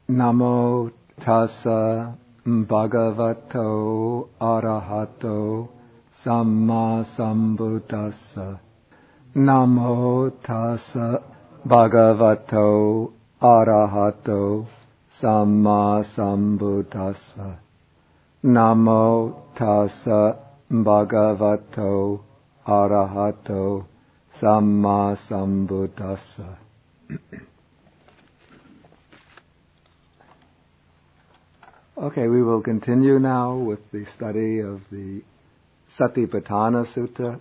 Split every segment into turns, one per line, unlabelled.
Namo tassa bhagavato arahato samma sambuddhassa. Namo tassa bhagavato arahato samma sambuddhassa. Namo tassa bhagavato arahato samma sambuddhassa. Okay, we will continue now with the study of the Satipatthana Sutta.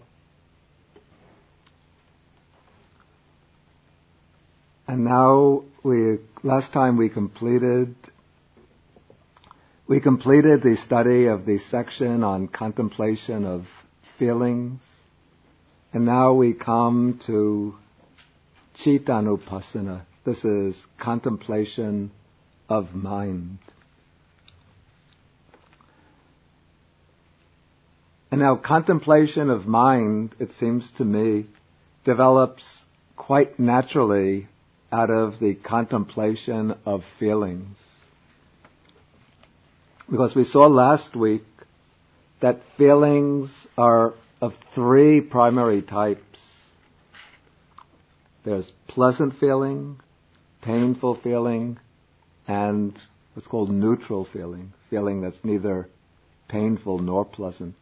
And now last time we completed the study of the section on contemplation of feelings. And now we come to Cittanupassana. This is contemplation of mind. And now contemplation of mind, it seems to me, develops quite naturally out of the contemplation of feelings. Because we saw last week that feelings are of three primary types. There's pleasant feeling, painful feeling, and what's called neutral feeling that's neither painful nor pleasant.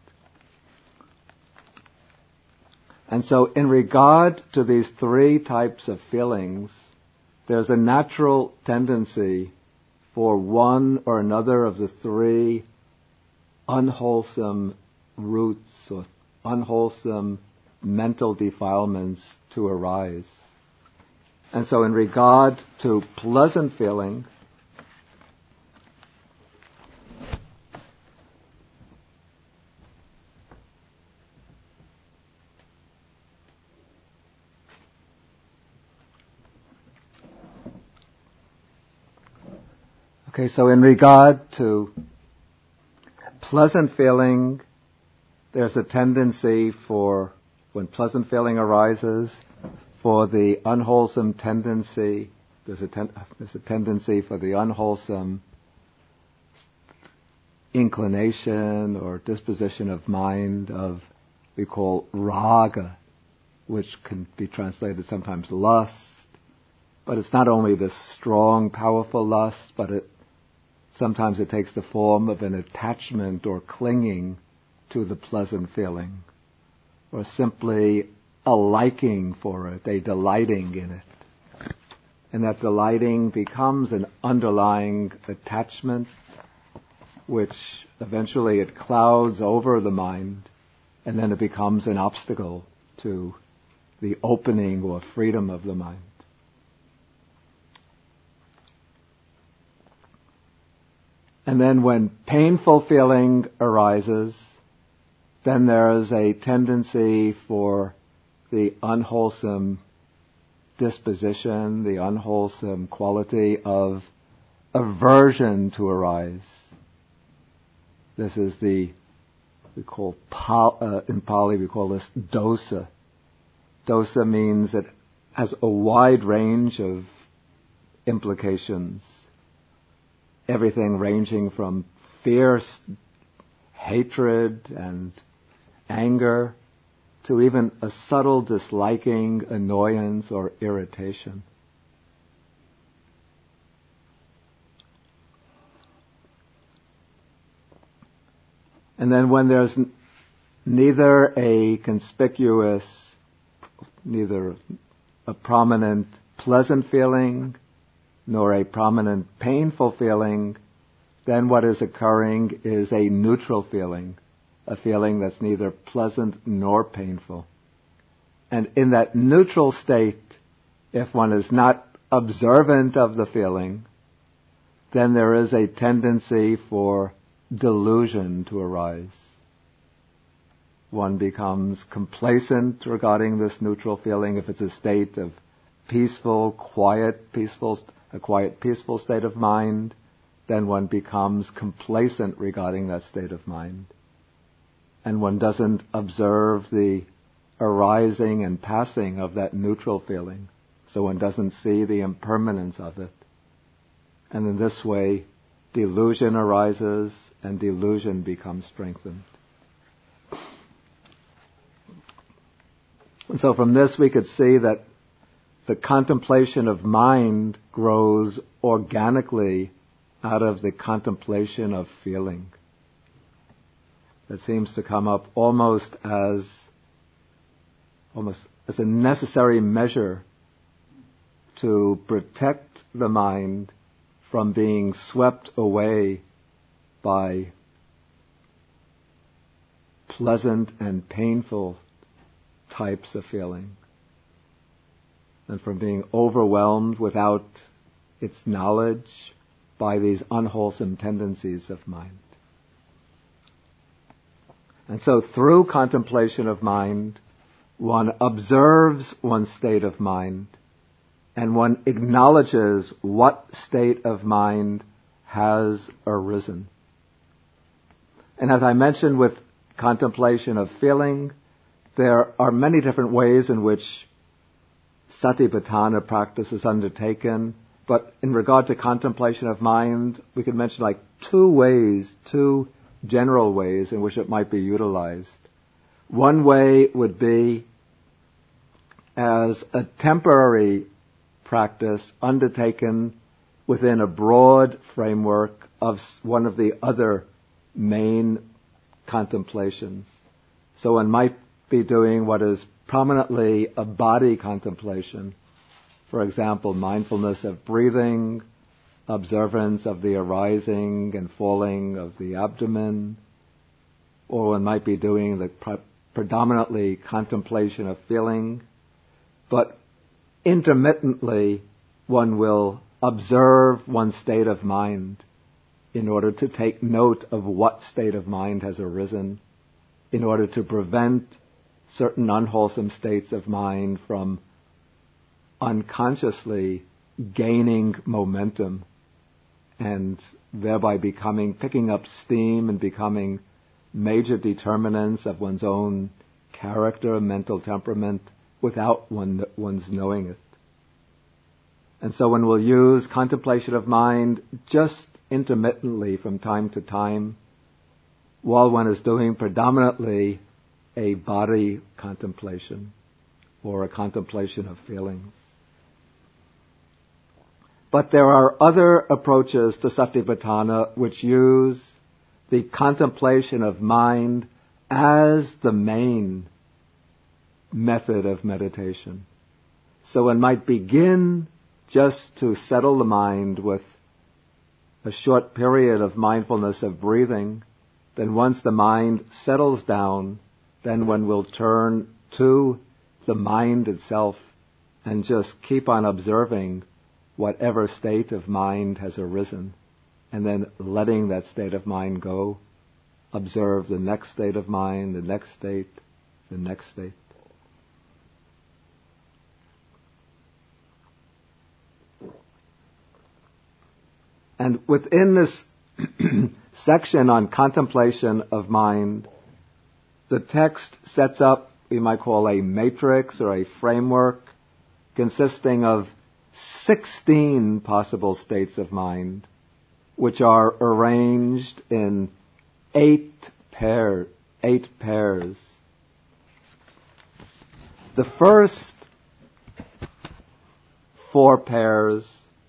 And so in regard to these three types of feelings, there's a natural tendency for one or another of the three unwholesome roots or unwholesome mental defilements to arise. And so in regard to pleasant feeling, so in regard to pleasant feeling, there's a tendency for, when pleasant feeling arises, for the unwholesome tendency, there's a tendency for the unwholesome inclination or disposition of mind of, we call raga, which can be translated sometimes lust, but it's not only this strong, powerful lust, but sometimes it takes the form of an attachment or clinging to the pleasant feeling, or simply a liking for it, a delighting in it. And that delighting becomes an underlying attachment, which eventually it clouds over the mind, and then it becomes an obstacle to the opening or freedom of the mind. And then when painful feeling arises, then there is a tendency for the unwholesome disposition, the unwholesome quality of aversion to arise. This is in Pali we call this dosa. Dosa means it has a wide range of implications. Everything ranging from fierce hatred and anger to even a subtle disliking, annoyance, or irritation. And then when there's neither a prominent pleasant feeling, nor a prominent painful feeling, then what is occurring is a neutral feeling, a feeling that's neither pleasant nor painful. And in that neutral state, if one is not observant of the feeling, then there is a tendency for delusion to arise. One becomes complacent regarding this neutral feeling. If it's a state of peaceful, a quiet, peaceful state of mind, then one becomes complacent regarding that state of mind. And one doesn't observe the arising and passing of that neutral feeling, so one doesn't see the impermanence of it. And in this way, delusion arises, and delusion becomes strengthened. And so from this we could see that the contemplation of mind grows organically out of the contemplation of feeling. It seems to come up almost as a necessary measure to protect the mind from being swept away by pleasant and painful types of feeling, and from being overwhelmed without its knowledge by these unwholesome tendencies of mind. And so through contemplation of mind, one observes one's state of mind, and one acknowledges what state of mind has arisen. And as I mentioned with contemplation of feeling, there are many different ways in which Satipatthana practice is undertaken, but in regard to contemplation of mind, we could mention like two general ways in which it might be utilized. One way would be as a temporary practice undertaken within a broad framework of one of the other main contemplations. So one might be doing what is prominently a body contemplation. For example, mindfulness of breathing, observance of the arising and falling of the abdomen, or one might be doing the predominantly contemplation of feeling, but intermittently one will observe one's state of mind in order to take note of what state of mind has arisen, in order to prevent certain unwholesome states of mind from unconsciously gaining momentum and thereby picking up steam and becoming major determinants of one's own character, mental temperament, without one's knowing it. And so one will use contemplation of mind just intermittently from time to time while one is doing predominantly a body contemplation or a contemplation of feelings. But there are other approaches to Satipatthana which use the contemplation of mind as the main method of meditation. So one might begin just to settle the mind with a short period of mindfulness of breathing. Then once the mind settles down, then one will turn to the mind itself and just keep on observing whatever state of mind has arisen, and then letting that state of mind go. Observe the next state of mind, the next state, the next state. And within this section on contemplation of mind, the text sets up, we might call a matrix or a framework consisting of 16 possible states of mind, which are arranged in 8 pairs. The first 4 pairs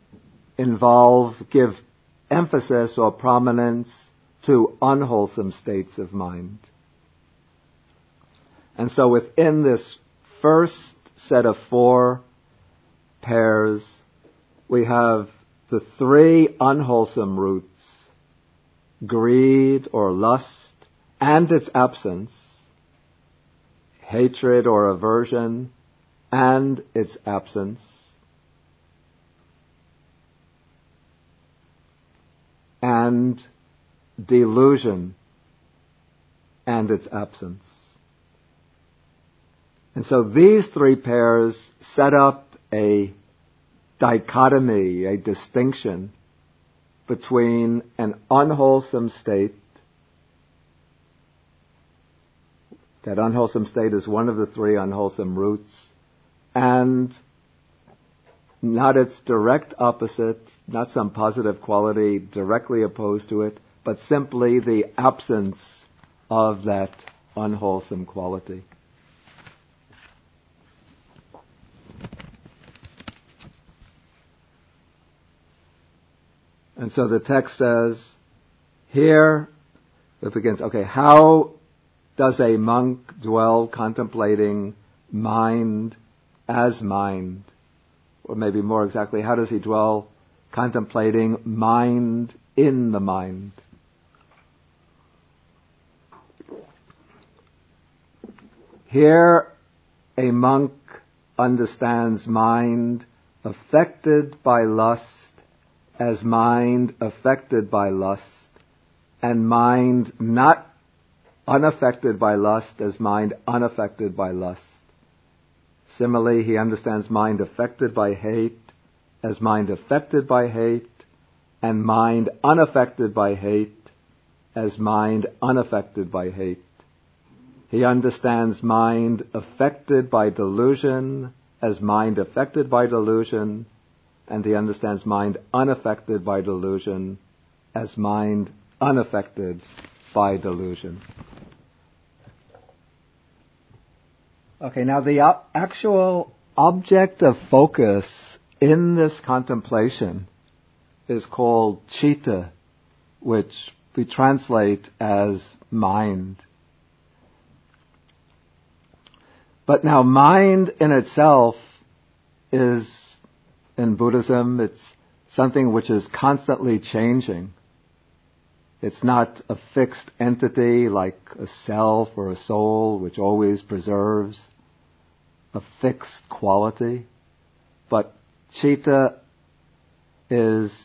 give emphasis or prominence to unwholesome states of mind. And so within this first set of 4 pairs, we have the 3 unwholesome roots, greed or lust and its absence, hatred or aversion and its absence, and delusion and its absence. And so these 3 pairs set up a dichotomy, a distinction between an unwholesome state. That unwholesome state is one of the 3 unwholesome roots, and not its direct opposite, not some positive quality directly opposed to it, but simply the absence of that unwholesome quality. And so the text says, here it begins, okay, how does a monk dwell contemplating mind as mind? Or maybe more exactly, how does he dwell contemplating mind in the mind? Here, a monk understands mind affected by lust as mind affected by lust, and mind not unaffected by lust as mind unaffected by lust. Similarly, he understands mind affected by hate as mind affected by hate, and mind unaffected by hate as mind unaffected by hate. He understands mind affected by delusion as mind affected by delusion, and he understands mind unaffected by delusion as mind unaffected by delusion. Okay, now the actual object of focus in this contemplation is called citta, which we translate as mind. But now mind in itself is, in Buddhism, it's something which is constantly changing. It's not a fixed entity like a self or a soul which always preserves a fixed quality. But citta is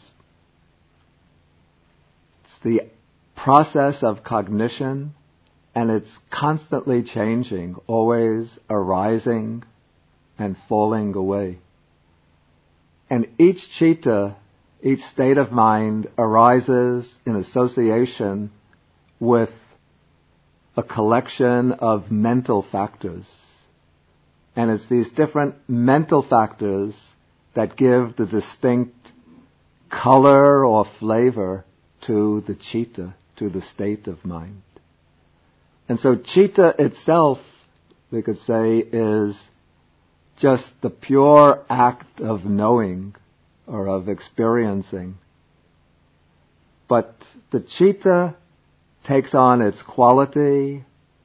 the process of cognition, and it's constantly changing, always arising and falling away. And each citta, each state of mind, arises in association with a collection of mental factors. And it's these different mental factors that give the distinct color or flavor to the citta, to the state of mind. And so citta itself, we could say, is just the pure act of knowing or of experiencing. But the citta takes on its quality,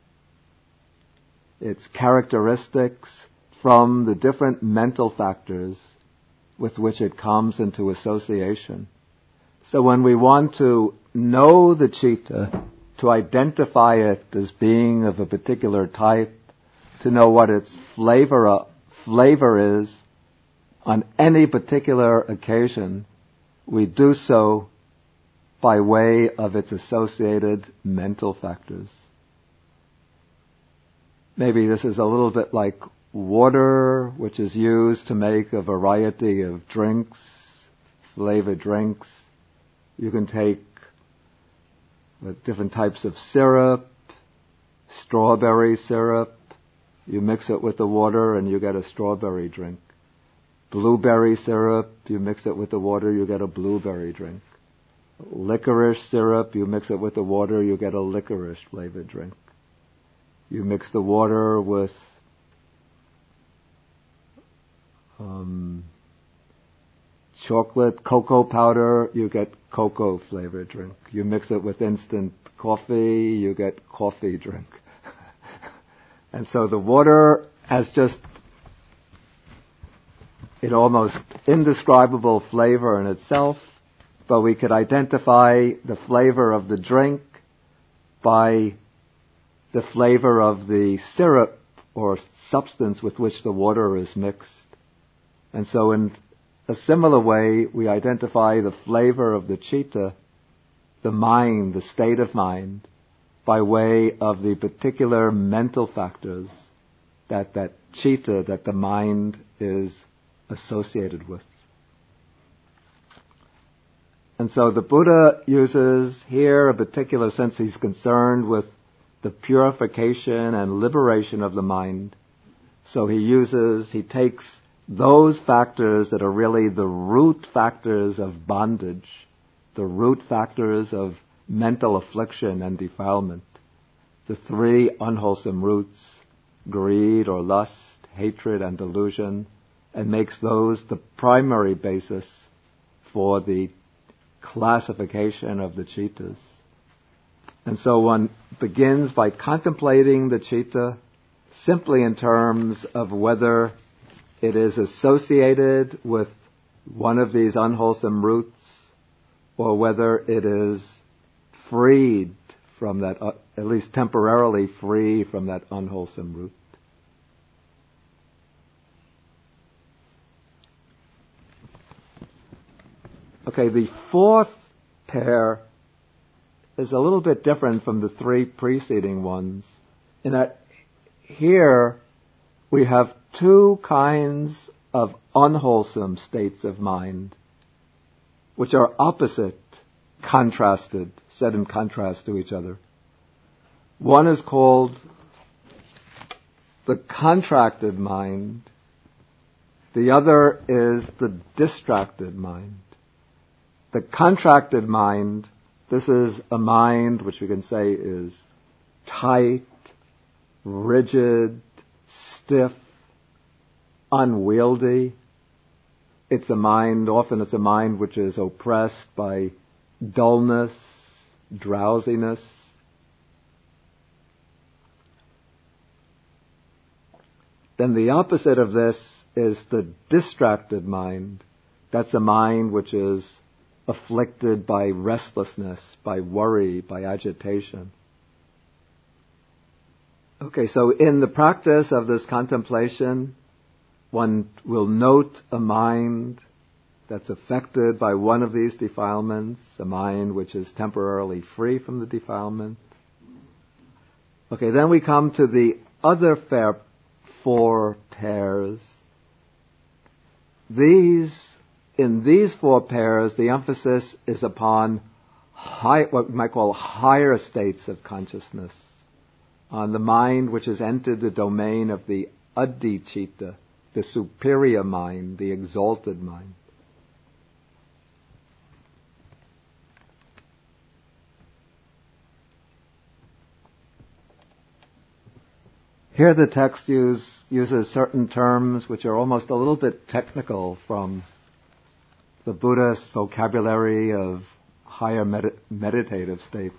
its characteristics from the different mental factors with which it comes into association. So when we want to know the citta, to identify it as being of a particular type, to know what its flavor is on any particular occasion, we do so by way of its associated mental factors. Maybe this is a little bit like water, which is used to make a variety of drinks, flavored drinks. You can take different types of syrup, strawberry syrup. You mix it with the water and you get a strawberry drink. Blueberry syrup, you mix it with the water, you get a blueberry drink. Licorice syrup, you mix it with the water, you get a licorice flavored drink. You mix the water with chocolate, cocoa powder, you get cocoa flavored drink. You mix it with instant coffee, you get coffee drink. And so the water has just an almost indescribable flavor in itself, but we could identify the flavor of the drink by the flavor of the syrup or substance with which the water is mixed. And so in a similar way, we identify the flavor of the citta, the mind, the state of mind, by way of the particular mental factors that citta, that the mind is associated with. And so the Buddha uses here a particular sense he's concerned with the purification and liberation of the mind. So he takes those factors that are really the root factors of bondage, the root factors of mental affliction and defilement, the three unwholesome roots, greed or lust, hatred and delusion, and makes those the primary basis for the classification of the cittas. And so one begins by contemplating the citta simply in terms of whether it is associated with one of these unwholesome roots or whether it is freed from that, at least temporarily free from that unwholesome root. Okay, the fourth pair is a little bit different from the three preceding ones, in that here we have two kinds of unwholesome states of mind, which are opposite, contrasted, set in contrast to each other. One is called the contracted mind. The other is the distracted mind. The contracted mind, this is a mind which we can say is tight, rigid, stiff, unwieldy. Often it's a mind which is oppressed by dullness, drowsiness. Then the opposite of this is the distracted mind. That's a mind which is afflicted by restlessness, by worry, by agitation. Okay, so in the practice of this contemplation, one will note a mind that's affected by one of these defilements, a mind which is temporarily free from the defilement. Okay, then we come to the other four pairs. In these four pairs, the emphasis is upon what we might call higher states of consciousness, on the mind which has entered the domain of the adhicitta, the superior mind, the exalted mind. Here the text uses certain terms which are almost a little bit technical from the Buddhist vocabulary of higher meditative states.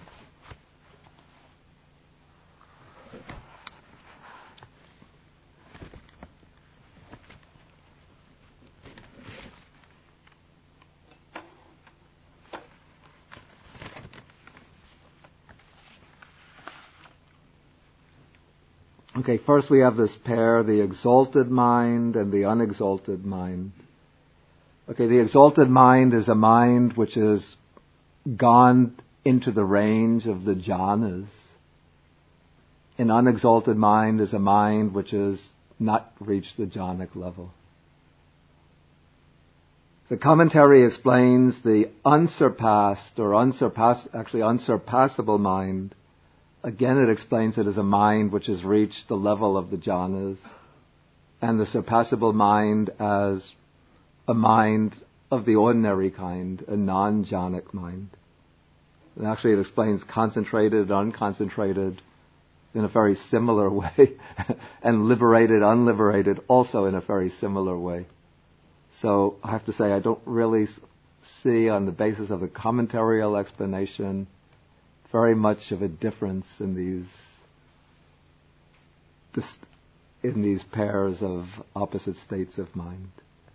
Okay, first we have this pair, the exalted mind and the unexalted mind. Okay, the exalted mind is a mind which has gone into the range of the jhanas. An unexalted mind is a mind which has not reached the jhanic level. The commentary explains the unsurpassed or unsurpassable mind. Again, it explains it as a mind which has reached the level of the jhanas, and the surpassable mind as a mind of the ordinary kind, a non-jhanic mind. And actually it explains concentrated, unconcentrated in a very similar way, and liberated, unliberated also in a very similar way. So I have to say I don't really see, on the basis of the commentarial explanation, very much of a difference in these pairs of opposite states of mind.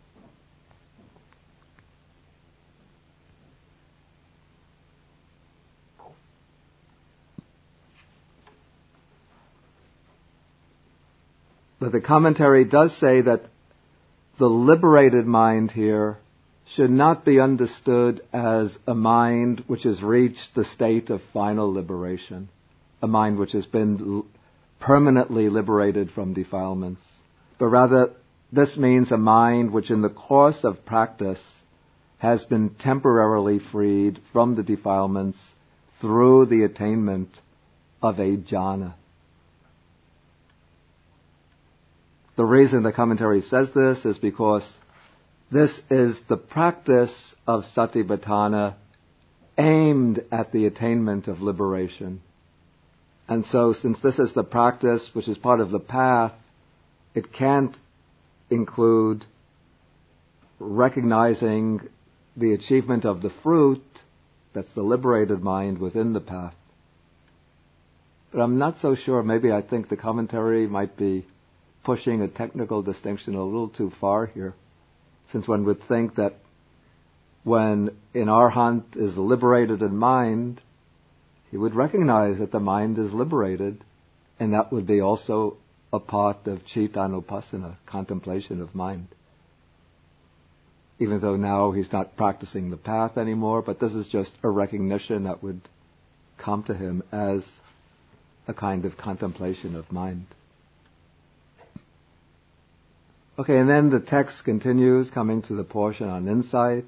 But the commentary does say that the liberated mind here should not be understood as a mind which has reached the state of final liberation, a mind which has been permanently liberated from defilements, but rather this means a mind which in the course of practice has been temporarily freed from the defilements through the attainment of a jhana. the reason the commentary says this is because this is the practice of Satipatthana aimed at the attainment of liberation. And so since this is the practice which is part of the path, it can't include recognizing the achievement of the fruit, that's the liberated mind within the path. But I'm not so sure. Maybe I think the commentary might be pushing a technical distinction a little too far here, since one would think that when an arhat is liberated in mind, he would recognize that the mind is liberated, and that would be also a part of cittanupassana, contemplation of mind. Even though now he's not practicing the path anymore, but this is just a recognition that would come to him as a kind of contemplation of mind. Okay, and then the text continues, coming to the portion on insight.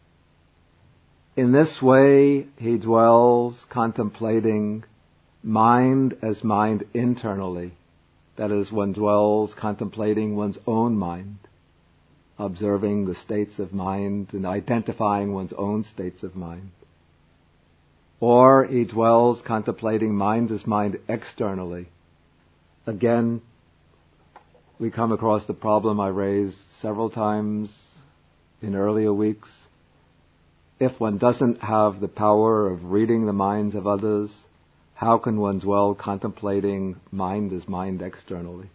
In this way, he dwells contemplating mind as mind internally. That is, one dwells contemplating one's own mind, observing the states of mind and identifying one's own states of mind. Or he dwells contemplating mind as mind externally. Again, we come across the problem I raised several times in earlier weeks. If one doesn't have the power of reading the minds of others, how can one dwell contemplating mind as mind externally?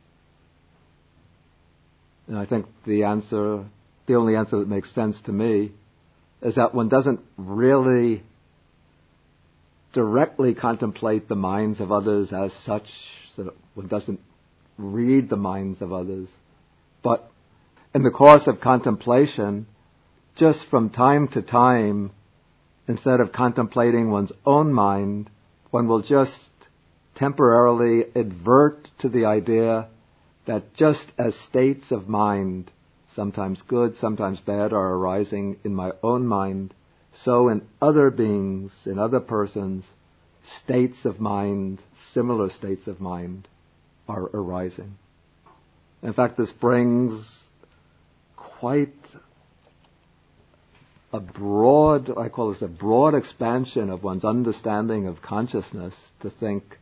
And I think the only answer that makes sense to me, is that one doesn't really directly contemplate the minds of others as such, so that one doesn't read the minds of others. But in the course of contemplation, just from time to time, instead of contemplating one's own mind, one will just temporarily advert to the idea that just as states of mind, sometimes good, sometimes bad, are arising in my own mind, so in other beings, in other persons, states of mind, similar states of mind, are arising. In fact, this brings quite a broad expansion of one's understanding of consciousness, to think,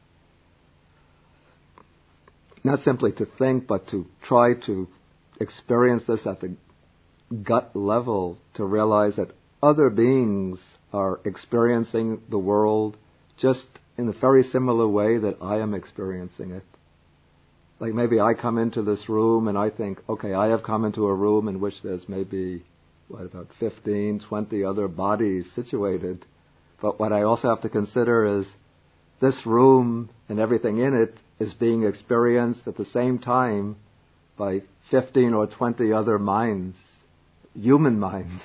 not simply to think, but to try to experience this at the gut level, to realize that other beings are experiencing the world just in a very similar way that I am experiencing it. Like maybe I come into this room and I think, okay, I have come into a room in which there's maybe, about 15, 20 other bodies situated. But what I also have to consider is this room and everything in it is being experienced at the same time by 15 or 20 other minds, human minds.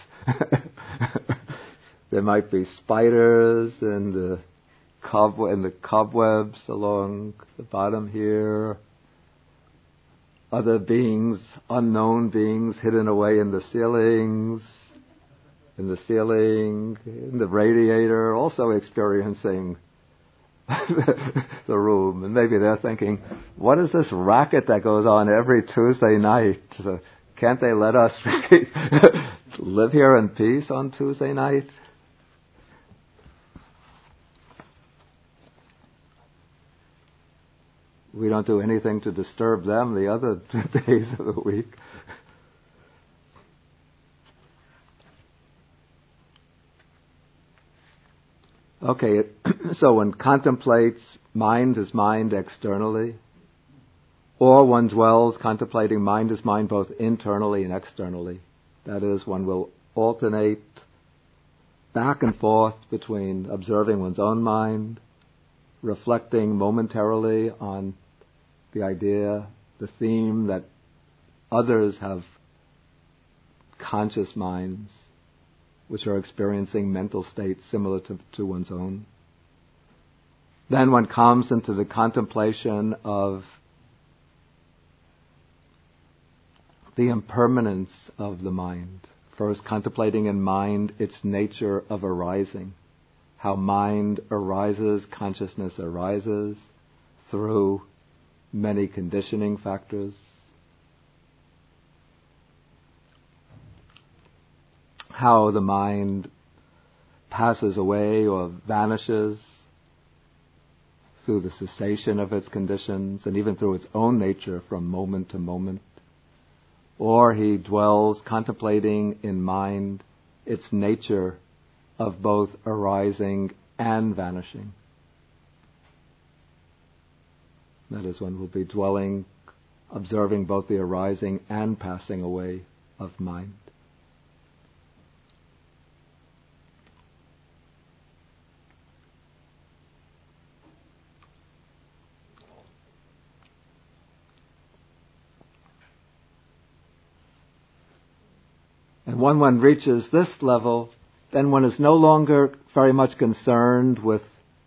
There might be spiders and the cobwebs along the bottom here. Other beings, unknown beings, hidden away in the ceilings, in the radiator, also experiencing the room. And maybe they're thinking, what is this racket that goes on every Tuesday night? Can't they let us live here in peace on Tuesday night? We don't do anything to disturb them the other days of the week. Okay, so one contemplates mind as mind externally, or one dwells contemplating mind as mind both internally and externally. That is, one will alternate back and forth between observing one's own mind, reflecting momentarily on the idea, the theme that others have conscious minds which are experiencing mental states similar to one's own. Then one comes into the contemplation of the impermanence of the mind. First, contemplating in mind its nature of arising, how mind arises, consciousness arises through many conditioning factors, how the mind passes away or vanishes through the cessation of its conditions and even through its own nature from moment to moment. Or he dwells contemplating in mind its nature of both arising and vanishing. That is, one will be dwelling, observing both the arising and passing away of mind. And when one reaches this level, then one is no longer very much concerned with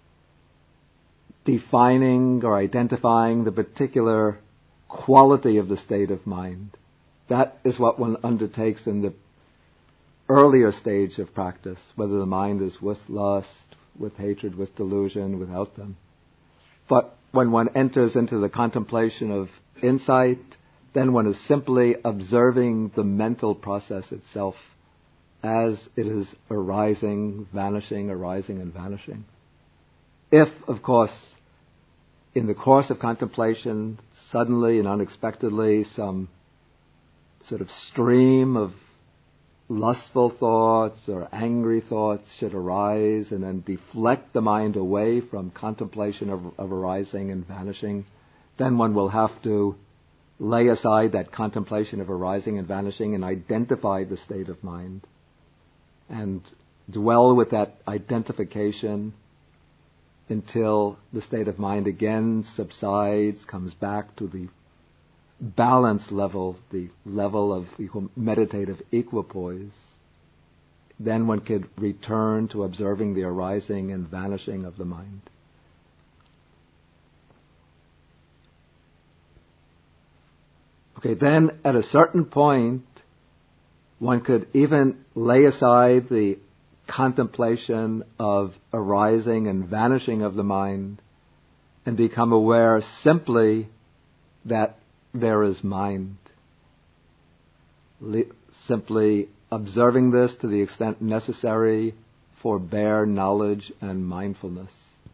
defining or identifying the particular quality of the state of mind. That is what one undertakes in the earlier stage of practice, whether the mind is with lust, with hatred, with delusion, without them. But when one enters into the contemplation of insight, then one is simply observing the mental process itself as it is arising, arising and vanishing. If, of course, in the course of contemplation, suddenly and unexpectedly some sort of stream of lustful thoughts or angry thoughts should arise and then deflect the mind away from contemplation of arising and vanishing, then one will have to lay aside that contemplation of arising and vanishing and identify the state of mind and dwell with that identification until the state of mind again subsides, comes back to the balanced level, the level of meditative equipoise. Then one could return to observing the arising and vanishing of the mind. Okay, then at a certain point, one could even lay aside the contemplation of arising and vanishing of the mind and become aware simply that there is mind. Simply observing this to the extent necessary for bare knowledge and mindfulness.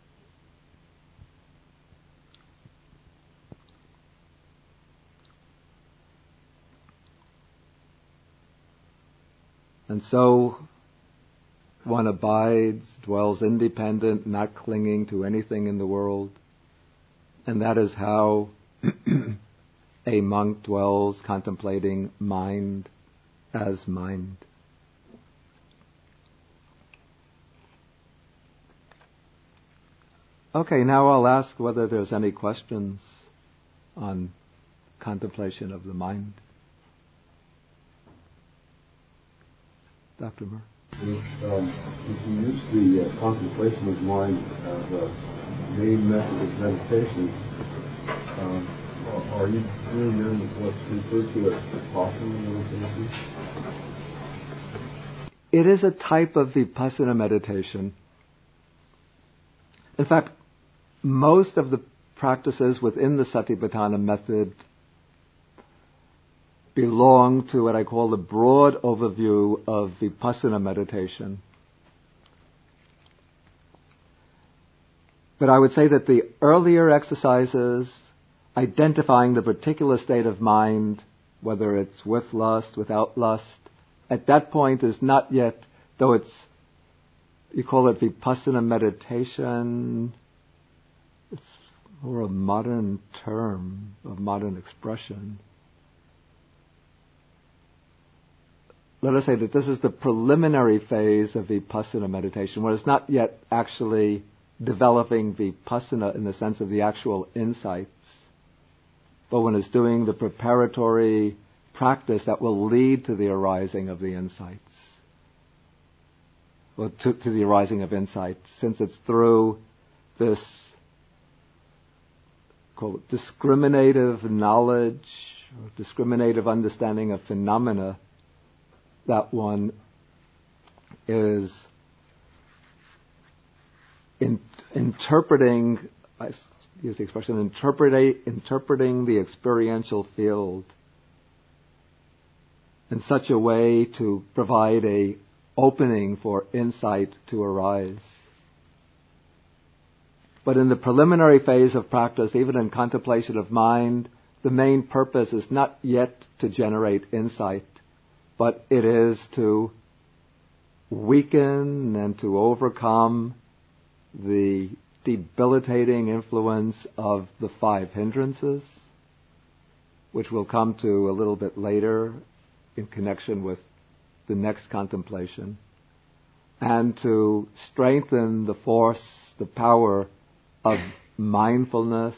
And so one abides, dwells independent, not clinging to anything in the world. And that is how a monk dwells, contemplating mind as mind. Okay, now I'll ask whether there's any questions on contemplation of the mind. Dr. Murr.
If you use the contemplation of mind as a main method of meditation, are you doing then what's referred to as vipassana meditation?
It is a type of vipassana meditation. In fact, most of the practices within the Satipatthana method belong to what I call the broad overview of vipassana meditation. But I would say that the earlier exercises, identifying the particular state of mind, whether it's with lust, without lust, at that point is not yet, though it's, you call it vipassana meditation, it's more a modern term, a modern expression. Let us say that this is the preliminary phase of vipassana meditation, where it's not yet actually developing vipassana in the sense of the actual insights, but when it's doing the preparatory practice that will lead to the arising of the insights, or to the arising of insight, since it's through this quote, discriminative knowledge, or discriminative understanding of phenomena that one is interpreting, I use the expression, interpreting the experiential field in such a way to provide a opening for insight to arise. But in the preliminary phase of practice, even in contemplation of mind, the main purpose is not yet to generate insight, but it is to weaken and to overcome the debilitating influence of the 5 hindrances, which we'll come to a little bit later in connection with the next contemplation, and to strengthen the force, the power of mindfulness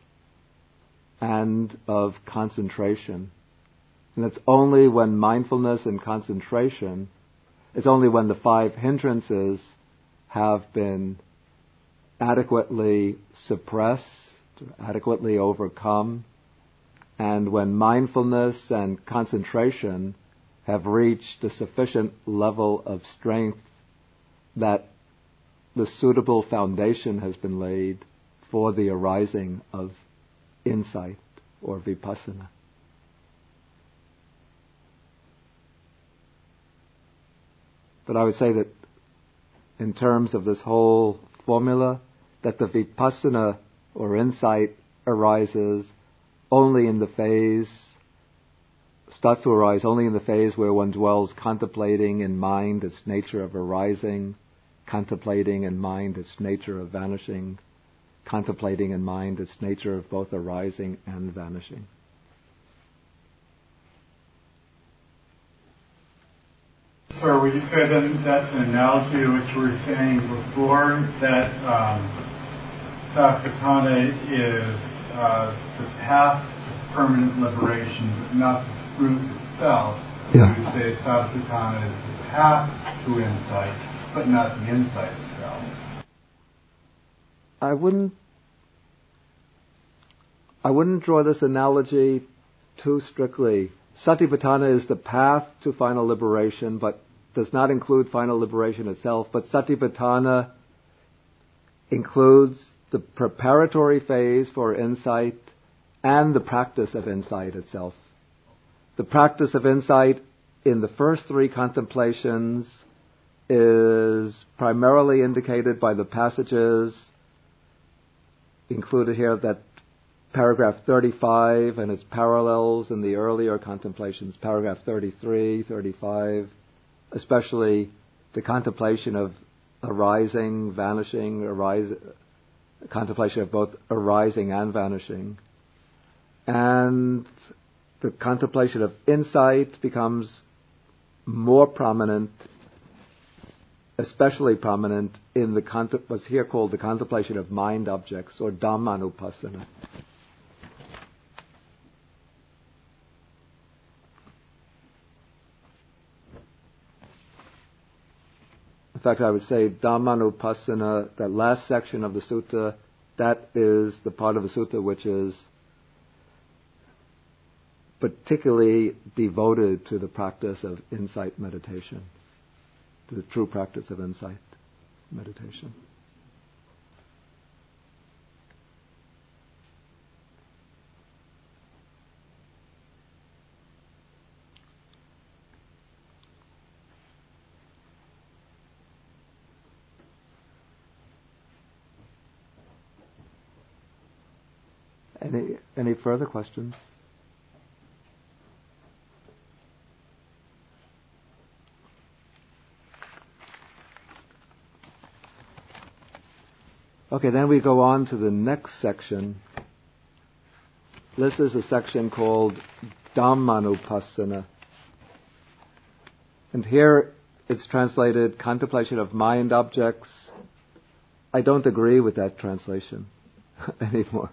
and of concentration. And it's only when mindfulness and concentration, it's only when the 5 hindrances have been adequately suppressed, adequately overcome, and when mindfulness and concentration have reached a sufficient level of strength that the suitable foundation has been laid for the arising of insight or vipassana. But I would say that in terms of this whole formula, that the vipassana or insight arises only in the phase, starts to arise only in the phase where one dwells contemplating in mind its nature of arising, contemplating in mind its nature of vanishing, contemplating in mind its nature of both arising and vanishing.
So would you say then that's an analogy to what you were saying before, that Satipatthana is the path to permanent liberation, but not the fruit itself?
Yeah.
You would say Satipatthana is the path to insight, but not the insight itself.
I wouldn't draw this analogy too strictly. Satipatthana is the path to final liberation, but does not include final liberation itself. But Satipatthana includes the preparatory phase for insight and the practice of insight itself. The practice of insight in the first 3 contemplations is primarily indicated by the passages included here, that paragraph 35 and its parallels in the earlier contemplations, paragraph 33, 35, especially the contemplation of arising, vanishing, contemplation of both arising and vanishing. And the contemplation of insight becomes more prominent, especially prominent in what's here called the contemplation of mind objects, or Dhammanupassana. In fact, I would say Dhammanupassana, that last section of the sutta, that is the part of the sutta which is particularly devoted to the practice of insight meditation, to the true practice of insight meditation. Any further questions? Okay, then we go on to the next section. This is a section called Dhammanupassana. And here it's translated contemplation of mind objects. I don't agree with that translation anymore.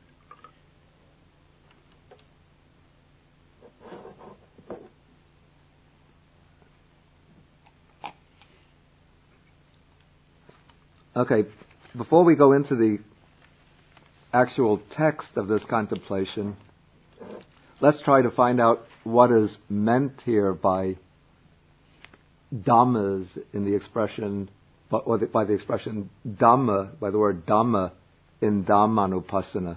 Okay, before we go into the actual text of this contemplation, let's try to find out what is meant here by dhammas in the expression, or by the expression dhamma, by the word dhamma in Dhammanupassana.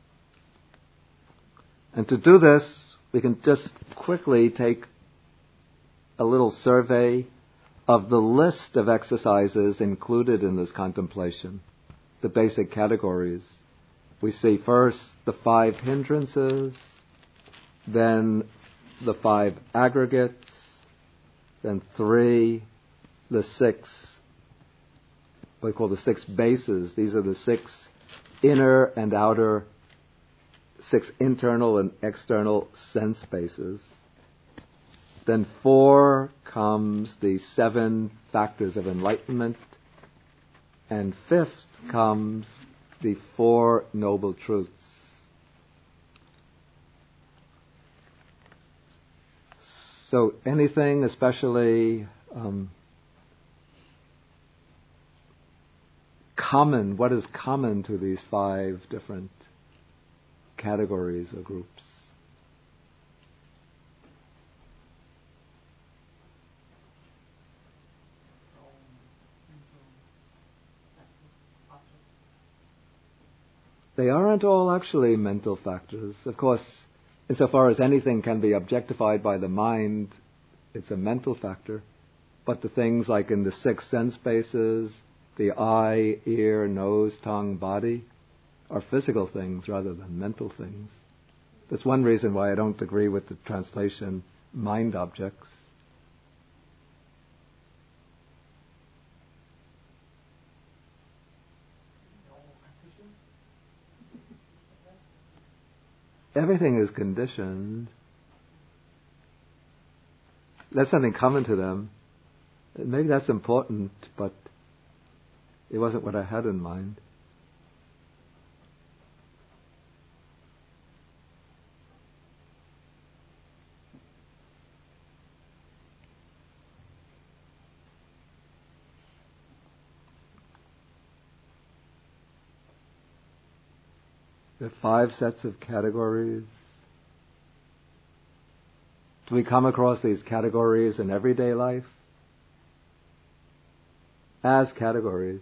And to do this, we can just quickly take a little survey of the list of exercises included in this contemplation, the basic categories, we see first the 5 hindrances, then the 5 aggregates, then 3, the 6, what we call the 6 bases. These are the 6 inner and outer, 6 internal and external sense bases. Then 4 comes the 7 factors of enlightenment, and 5th comes the 4 noble truths. So anything especially common, what is common to these 5 different categories or groups? They aren't all actually mental factors. Of course, insofar as anything can be objectified by the mind, it's a mental factor. But the things like in the 6 sense bases, the eye, ear, nose, tongue, body, are physical things rather than mental things. That's one reason why I don't agree with the translation, mind objects. Everything is conditioned. That's something common to them. Maybe that's important, but it wasn't what I had in mind. There are 5 sets of categories. Do we come across these categories in everyday life? As categories.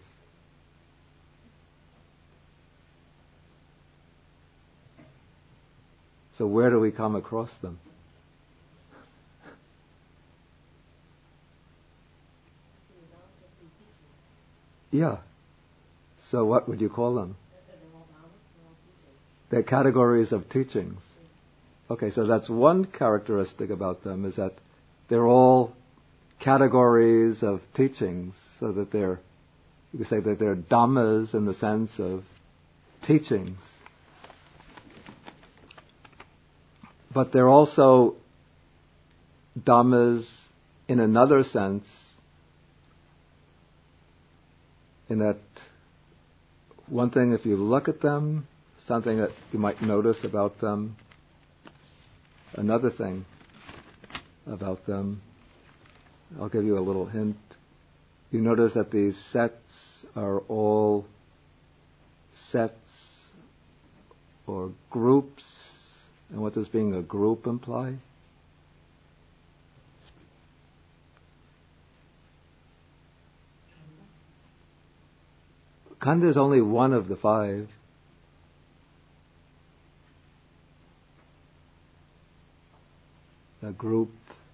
So where do we come across them? Yeah. So what would you call them? They're categories of teachings. Okay, so that's one characteristic about them, is that they're all categories of teachings, so that you could say that they're dhammas in the sense of teachings. But they're also dhammas in another sense, in that one thing, if you look at them, something that you might notice about them, another thing about them, I'll give you a little hint. You notice that these sets are all sets or groups, and what does being a group imply? Khandha is only one of the 5. A group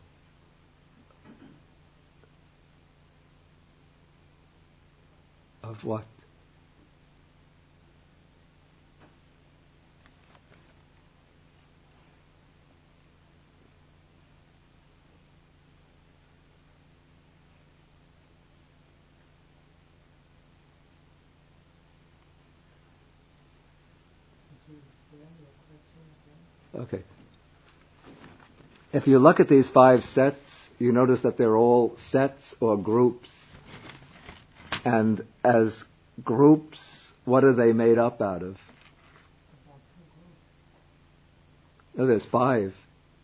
of what? Okay. If you look at these 5 sets, you notice that they're all sets or groups. And as groups, what are they made up out of? No, there's 5.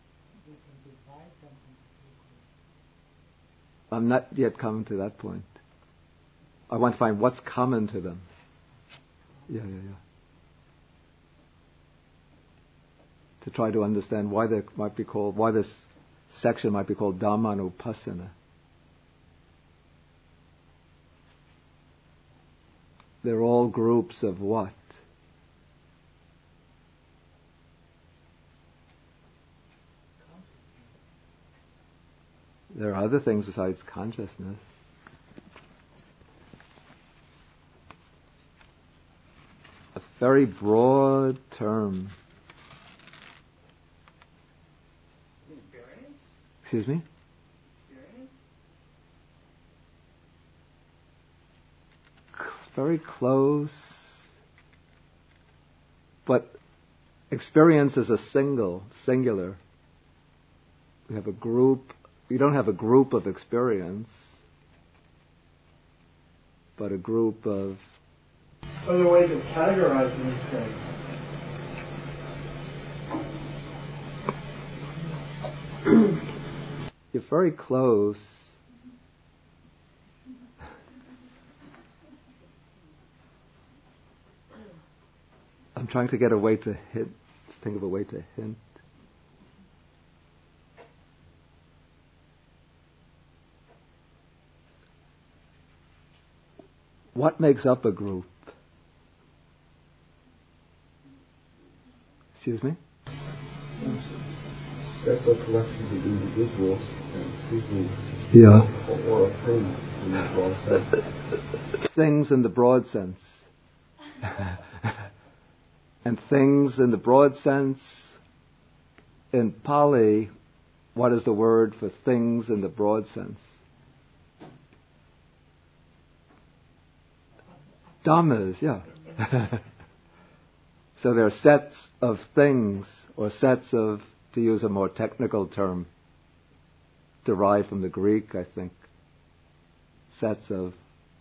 I'm not yet coming to that point. I want to find what's common to them. Yeah. To try to understand why this section might be called Dhammanupassana. They're all groups of what? There are other things besides consciousness. A very broad term.
Experience?
Excuse me?
Experience?
Very close. But experience is a singular. We have a group. We don't have a group of experience, but a group of...
Other ways of categorizing experience.
You're very close. I'm trying to get a way to hint. Think of a way to hint. What makes up a group? Excuse me?
Sets or collections of individuals and people.
Yeah.
Or things in the broad sense.
Things in the broad sense. And things in the broad sense, in Pali, what is the word for things in the broad sense? Dhammas, yeah. So there are sets of things, or sets of, to use a more technical term, derived from the Greek, I think, sets of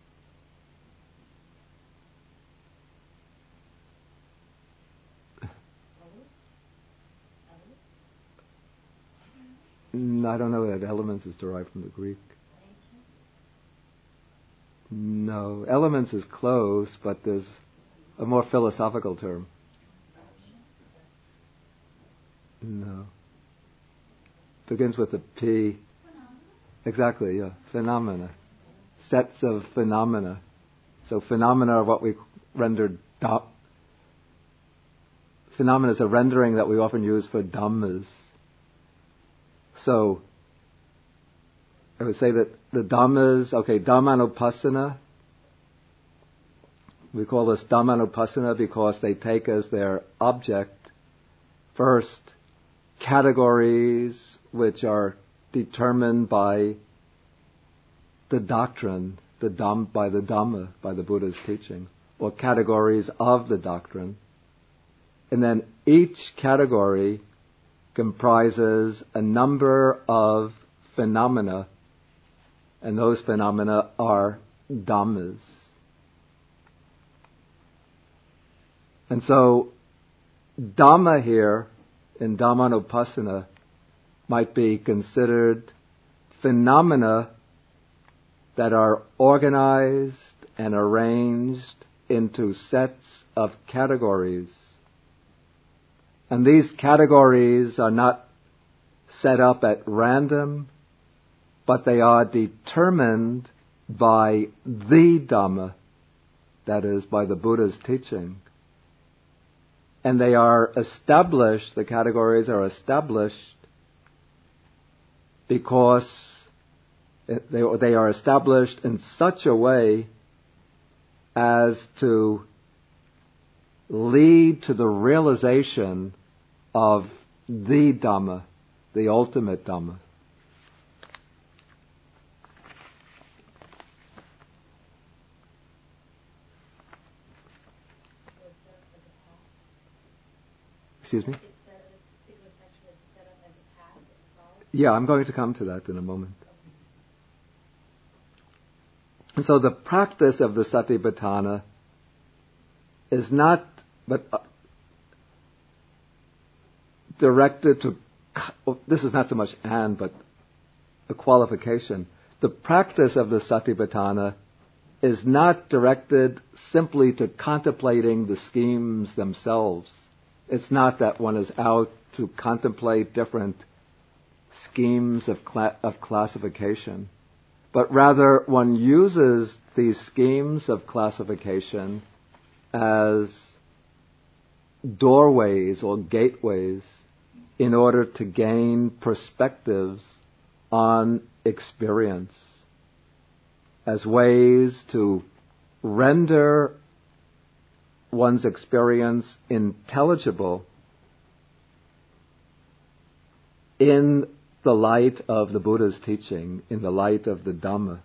I don't know that elements is derived from the Greek. No, elements is close, but there's a more philosophical term. No. Begins with a P. Exactly, yeah. Phenomena. Sets of phenomena. So phenomena are what we rendered... Phenomena is a rendering that we often use for dhammas. So, I would say that the dhammas, dhammanupassana, we call this dhammanupassana because they take as their object, first, categories which are determined by the doctrine, by the Dhamma, by the Buddha's teaching, or categories of the doctrine. And then each category comprises a number of phenomena, and those phenomena are dhammas. And so, dhamma here, in dhammanupassana, might be considered phenomena that are organized and arranged into sets of categories. And these categories are not set up at random, but they are determined by the Dhamma, that is, by the Buddha's teaching. And they are established, the categories are established because they are established in such a way as to lead to the realization of the Dhamma, the ultimate Dhamma. Excuse me? Yeah, I'm going to come to that in a moment. And so the practice of the Satipatthana is not but directed to, this is not so much but a qualification. The practice of the Satipatthana is not directed simply to contemplating the schemes themselves. It's not that one is out to contemplate different schemes of classification, but rather one uses these schemes of classification as doorways or gateways in order to gain perspectives on experience, as ways to render one's experience intelligible in the light of the Buddha's teaching, in the light of the Dhamma.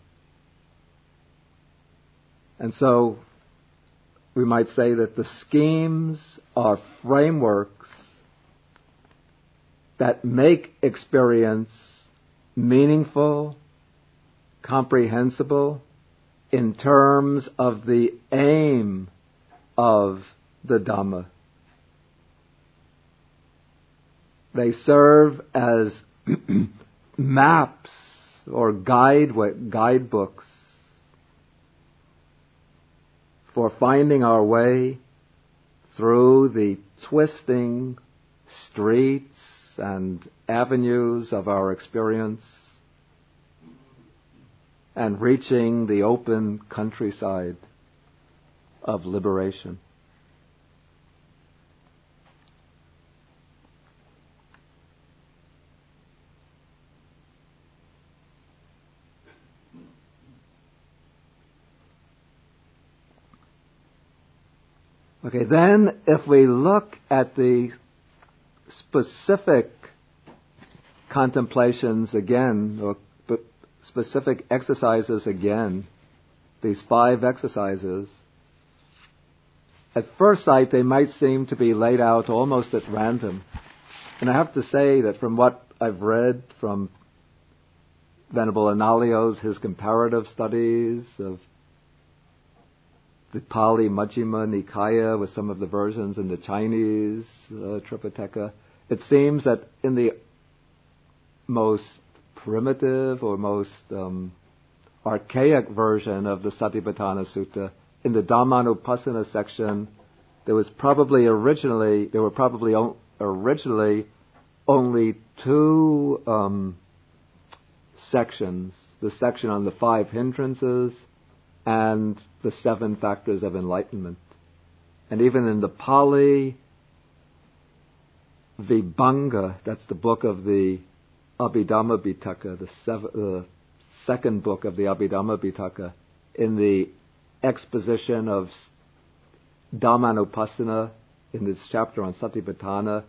And so we might say that the schemes are frameworks that make experience meaningful, comprehensible, in terms of the aim of the Dhamma. They serve as maps or guidebooks for finding our way through the twisting streets and avenues of our experience and reaching the open countryside of liberation. Okay, then if we look at the specific contemplations again, or specific exercises again, these 5 exercises, at first sight they might seem to be laid out almost at random. And I have to say that from what I've read from Venerable Analayo's, his comparative studies of the Pali Majjhima Nikaya with some of the versions in the Chinese Tripitaka, it seems that in the most primitive or most archaic version of the Satipatthana Sutta, in the Dhammanupassana section, there were probably originally only 2 sections: the section on the 5 hindrances and the 7 factors of enlightenment. And even in the Pali Vibhanga, that's the book of the Abhidhamma Pitaka, the second book of the Abhidhamma Pitaka, in the exposition of Dhammanupassana, in this chapter on Satipatthana,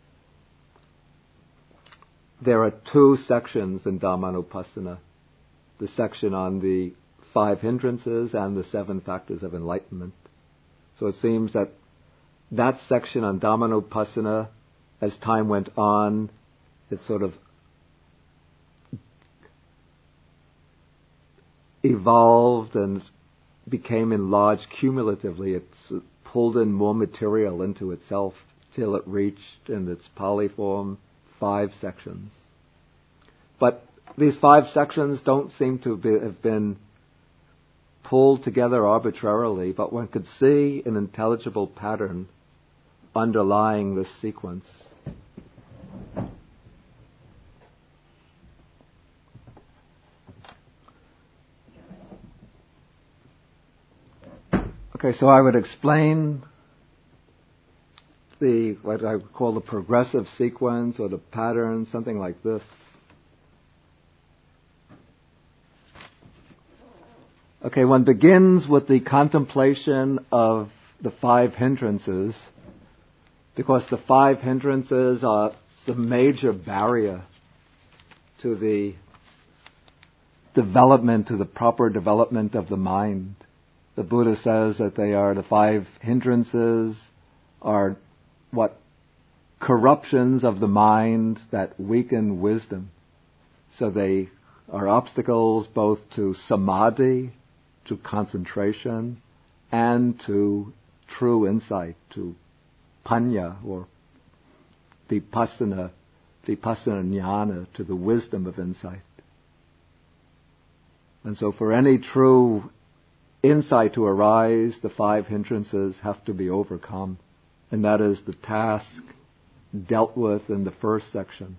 there are 2 sections in Dhammanupassana: the section on the 5 hindrances and the 7 factors of enlightenment. So it seems that that section on Dhammanupassana, as time went on, it sort of evolved and became enlarged cumulatively. It's pulled in more material into itself till it reached, in its Pali form, 5 sections. But these 5 sections don't seem to have been pulled together arbitrarily, but one could see an intelligible pattern underlying this sequence. Okay, so I would explain what I would call the progressive sequence or the pattern, something like this. Okay, one begins with the contemplation of the 5 hindrances, because the 5 hindrances are the major barrier to the proper development of the mind. The Buddha says that the 5 hindrances are what corruptions of the mind that weaken wisdom. So they are obstacles both to samadhi, to concentration, and to true insight, to panya or vipassana jnana, to the wisdom of insight. And so for any true insight to arise, the 5 hindrances have to be overcome. And that is the task dealt with in the first section.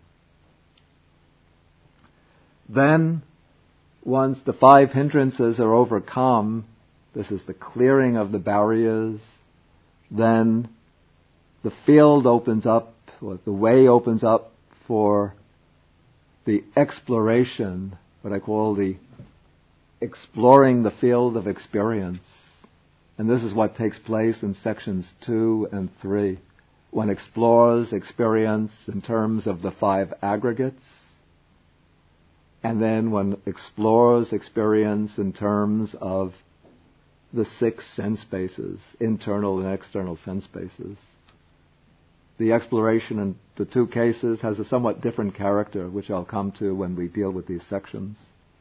Then, once the 5 hindrances are overcome, this is the clearing of the barriers, then the field opens up, or the way opens up for the exploration what I call the exploring the field of experience. And this is what takes place in sections 2 and 3. One explores experience in terms of the 5 aggregates, and then one explores experience in terms of the 6 sense spaces, internal and external sense spaces. The exploration in the 2 cases has a somewhat different character, which I'll come to when we deal with these sections.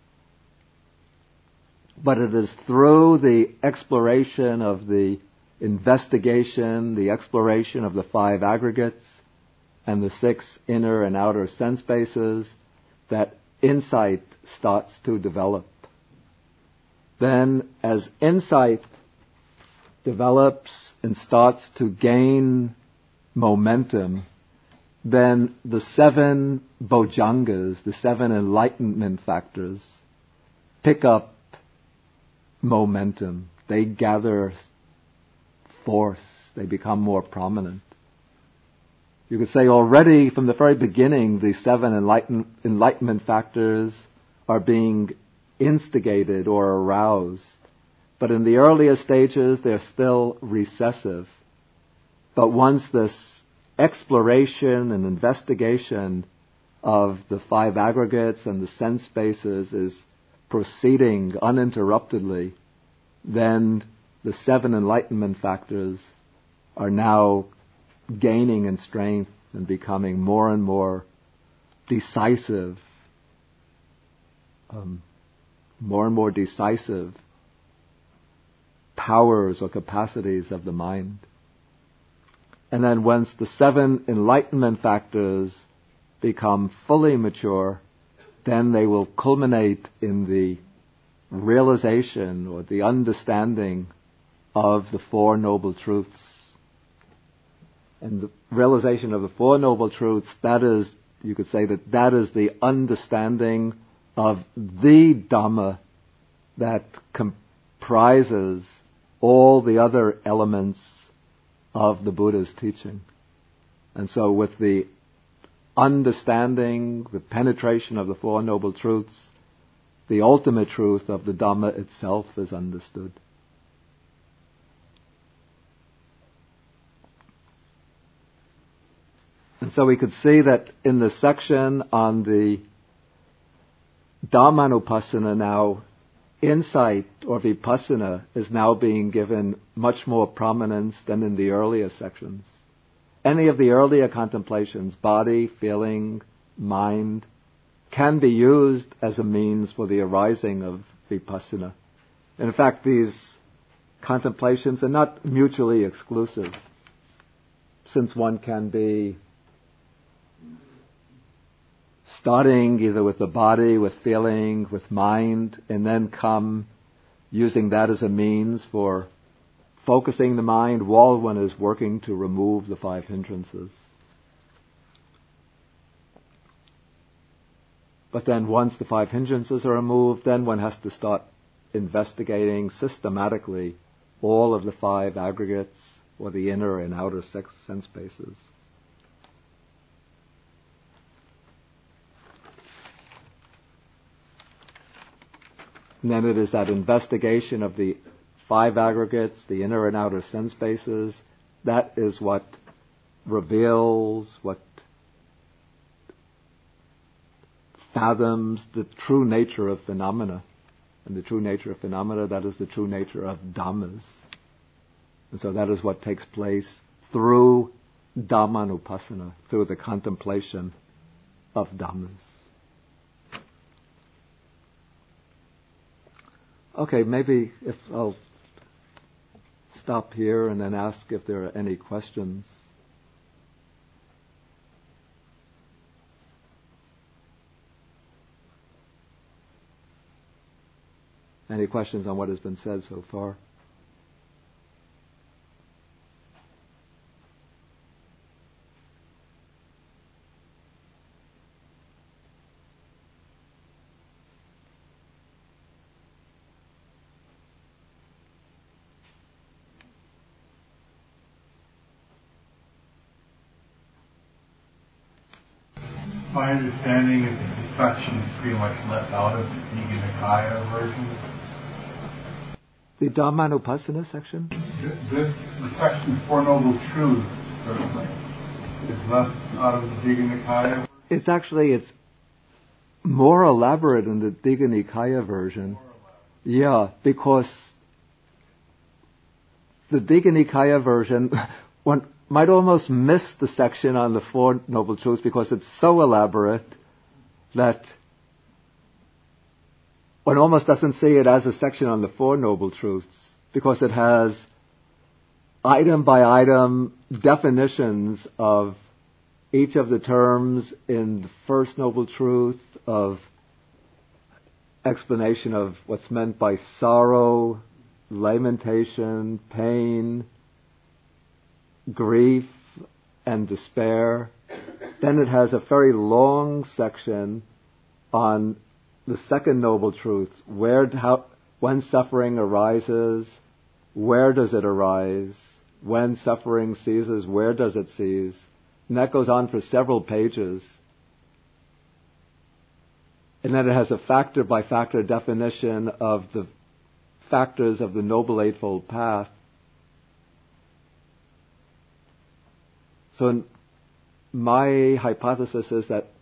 But it is through the exploration of the investigation, the exploration of the 5 aggregates and the 6 inner and outer sense spaces that insight starts to develop. Then as insight develops and starts to gain momentum, then the 7 bojjhangas, the 7 enlightenment factors, pick up momentum. They gather force. They become more prominent. You could say already from the very beginning, the 7 enlightenment factors are being instigated or aroused. But in the earlier stages, they're still recessive. But once this exploration and investigation of the 5 aggregates and the sense spaces is proceeding uninterruptedly, then the 7 enlightenment factors are now gaining in strength and becoming more and more decisive, powers or capacities of the mind. And then once the 7 enlightenment factors become fully mature, then they will culminate in the realization or the understanding of the 4 Noble Truths. And the realization of the 4 Noble Truths, that is, you could say that is the understanding of the Dhamma that comprises all the other elements of the Buddha's teaching. And so with the understanding, the penetration of the 4 Noble Truths, the ultimate truth of the Dhamma itself is understood. And so we could see that in the section on the Dhammanupassana now, insight or vipassana is now being given much more prominence than in the earlier sections. Any of the earlier contemplations, body, feeling, mind, can be used as a means for the arising of vipassana. And in fact, these contemplations are not mutually exclusive, since one can be starting either with the body, with feeling, with mind, and then come using that as a means for focusing the mind while one is working to remove the 5 hindrances. But then once the 5 hindrances are removed, then one has to start investigating systematically all of the 5 aggregates or the inner and outer sense spaces. And then it is that investigation of the 5 aggregates, the inner and outer sense spaces, that is what reveals, what fathoms the true nature of phenomena. And the true nature of phenomena, that is the true nature of Dhammas. And so that is what takes place through Dhammanupassana, through the contemplation of Dhammas. Okay, maybe if I'll stop here and then ask if there are any questions. Any questions on what has been said so far?
My understanding is section is pretty much left out of the Digha Nikaya version.
The Dhammanupassana section?
The section Four Noble Truths, certainly, is left out of the Digha Nikaya.
It's more elaborate in the Digha Nikaya version. Yeah, because the Digha Nikaya version, one might almost miss the section on the Four Noble Truths because it's so elaborate that one almost doesn't see it as a section on the Four Noble Truths because it has item by item definitions of each of the terms in the First Noble Truth, of explanation of what's meant by sorrow, lamentation, pain, grief, and despair. Then it has a very long section on the Second Noble Truth, when suffering arises, where does it arise? When suffering ceases, where does it cease? And that goes on for several pages. And then it has a factor-by-factor definition of the factors of the Noble Eightfold Path. So my hypothesis is that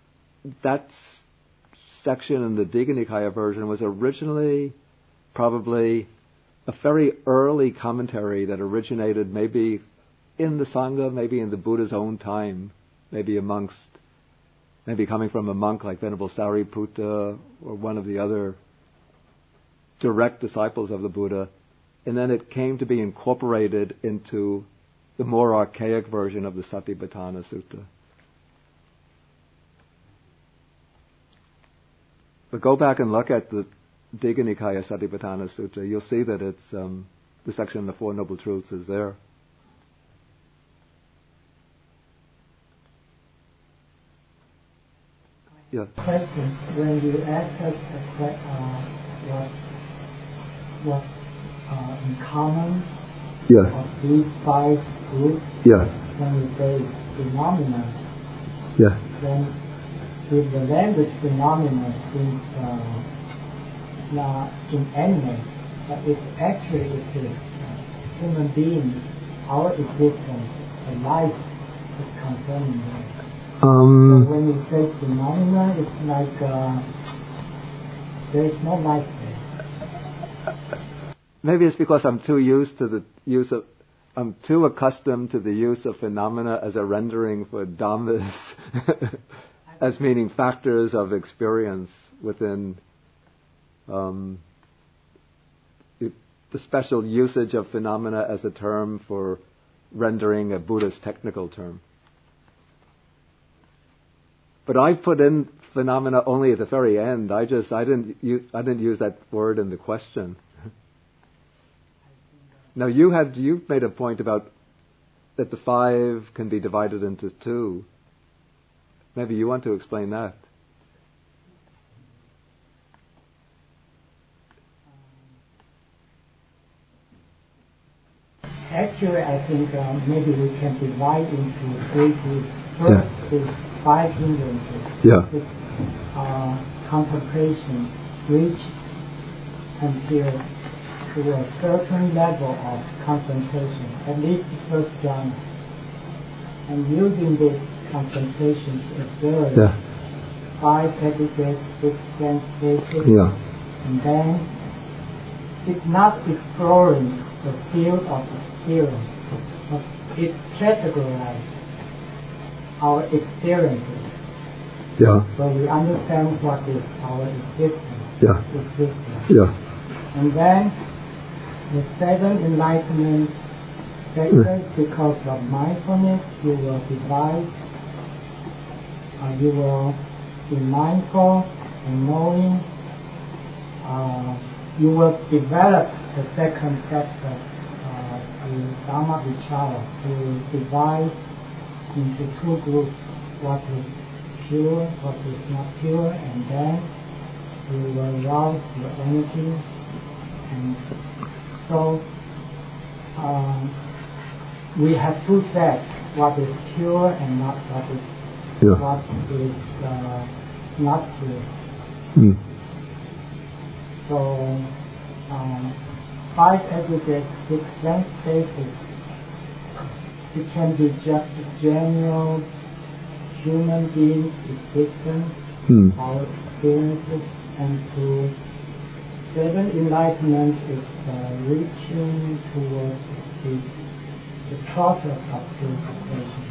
section in the Digha Nikaya version was originally probably a very early commentary that originated maybe in the Sangha, maybe in the Buddha's own time, maybe coming from a monk like Venerable Sariputta or one of the other direct disciples of the Buddha, and then it came to be incorporated into the more archaic version of the Satipatthana Sutta. But go back and look at the Digha Nikaya Satipatthana Sutta. You'll see that it's the section on the Four Noble Truths is there. Yeah.
Question: when you ask us what in common of these five groups, when you say it's phenomena, then with the language phenomena seems not inanimate, but it actually is human being, our existence, the life is concerning them. So when you say phenomena, it's like there is no life there.
Maybe it's because I'm too accustomed to the use of phenomena as a rendering for dhammas, as meaning factors of experience within the special usage of phenomena as a term for rendering a Buddhist technical term. But I put in phenomena only at the very end. I didn't use that word in the question. Now you've made a point about that the five can be divided into two. Maybe you want to explain that.
Actually, I think maybe we can divide into three groups. First is five hindrances. It's contemplation, reach until to a certain level of concentration, at least the first jhana. And using this concentration to observe five aggregates, six sense bases, and then it's not exploring the field of experience, but it categorizes our experiences. So we understand what is our existence. And then the seven enlightenment factors, because of mindfulness, you will divide, you will be mindful and knowing, you will develop the second factor, the Dhamma Vichara, to divide into two groups, what is pure, what is not pure, and then you will rouse your energy. And so we have two sets, what is pure and not what is not pure.
Mm.
So 5 aggregates, 6 blank spaces. It can be just general human beings' existence, our experiences, and to 7 enlightenment is reaching towards the process of purification.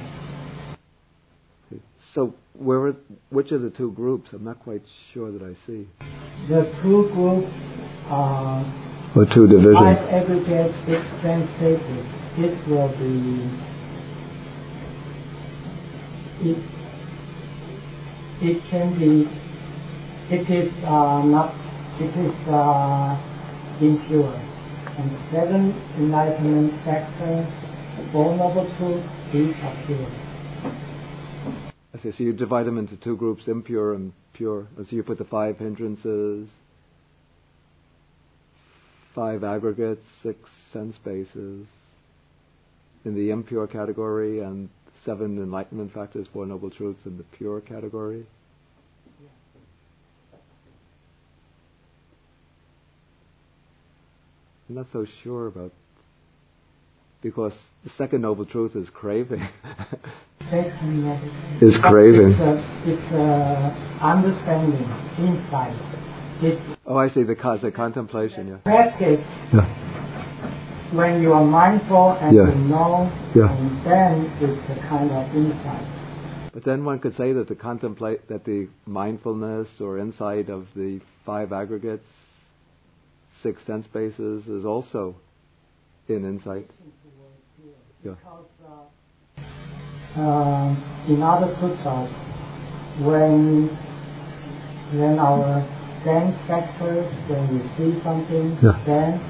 So which of the two groups? I'm not quite sure that I see.
The 2 groups are
or 2 divisions.
5 aggregates, 6 blank spaces. This will be it can be, it is not, it is impure. And 7 enlightenment factors, vulnerable truth, these are pure.
I see. So you divide them into 2 groups, impure and pure. So you put the 5 hindrances, 5 aggregates, 6 sense bases in the impure category, and 7 enlightenment factors, 4 noble truths in the pure category. I'm not so sure about, because the second noble truth is craving. Is craving.
It's understanding, insight.
I see. The contemplation. Yeah.
Practice.
Yeah.
When you are mindful and
yeah.
you know,
yeah.
and then it's a kind of insight.
But then one could say that the mindfulness or insight of the 5 aggregates, 6 sense bases is also in insight. Yeah.
Because in other sutras, when our sense factors, when we see something,
yeah.
then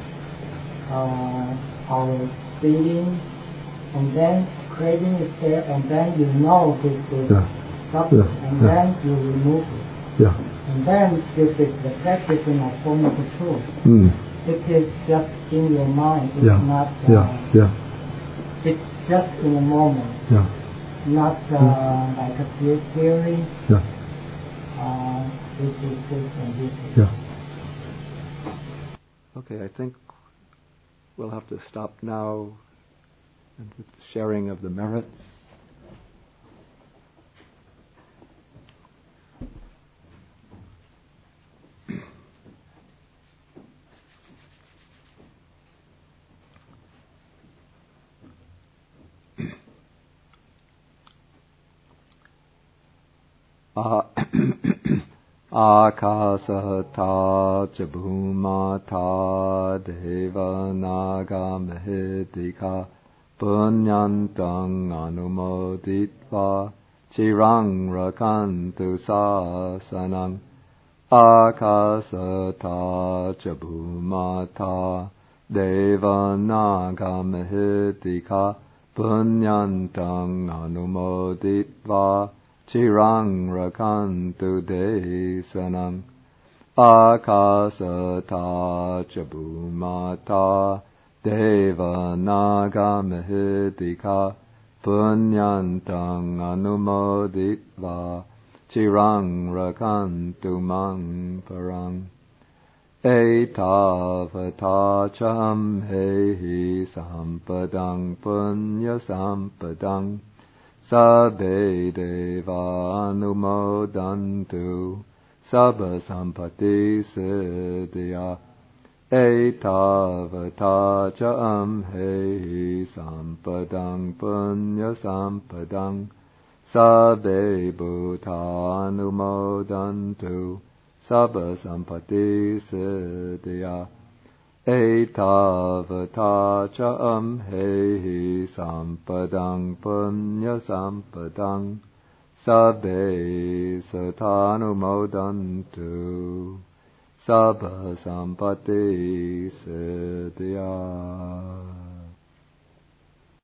our feeling, and then craving is there, and then you know this is suffering, and then you remove it.
Yeah.
And then this is the practicing of Formula Truth. It is just in your mind. It's not. It's just in a moment. Not like a theory. This is this and this is.
Okay, I think we'll have to stop now, and with the sharing of the merits. Akasata cha bhumata deva naga mahedika punyantang anumoditva chirang rakantu sasanang. Akasata cha bhumata deva naga mahedika punyantang anumoditva chirang rakantu desanam. Akasata cha bhumata deva naga mahedika punyantang anumoditva chirang rakantu mang parang. Etavata cham hehi sampadang punya sampadang sabbe deva anumodantu sabba sampati siddhya. Etavata cha amhehi sampadang punya sampadang sabbe bhuta anumodantu sabba sampati siddhya. Etavata cha amhehi sampadang punya sampadang sabbe satanumodantu sabba sampati siddhya.